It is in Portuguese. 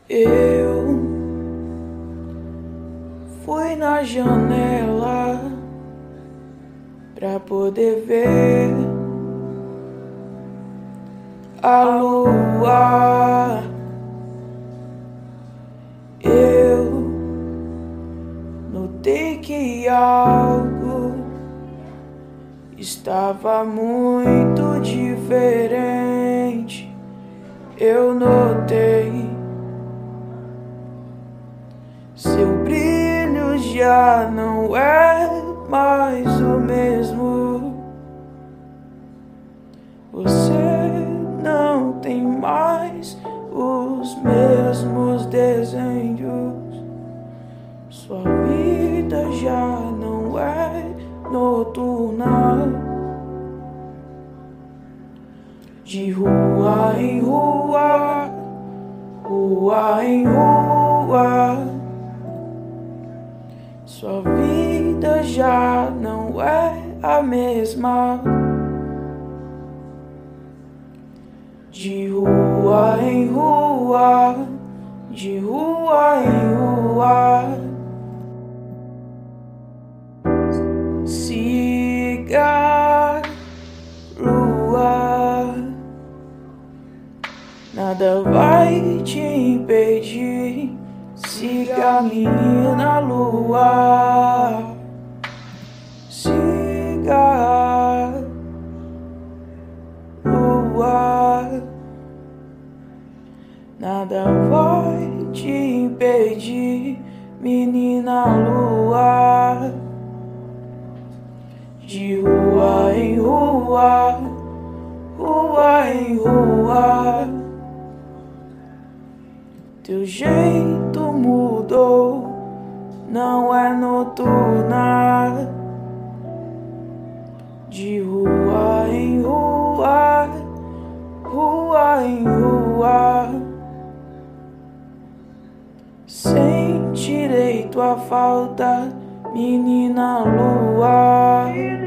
Eu fui na janela pra poder ver a lua. Eu notei que algo estava muito diferente. Eu notei seu brilho já não é mais o mesmo. Você não tem mais os mesmos desenhos. Sua vida já não é noturna. De rua em rua, rua em rua, sua vida já não é a mesma. De rua em rua, de rua em rua, siga lua, nada vai te impedir. Siga a menina lua, siga a lua, nada vai te impedir, menina lua. De rua em rua, rua em rua, teu jeito mudou, não é noturna. De rua em rua, rua em rua, sentirei tua falta, menina lua.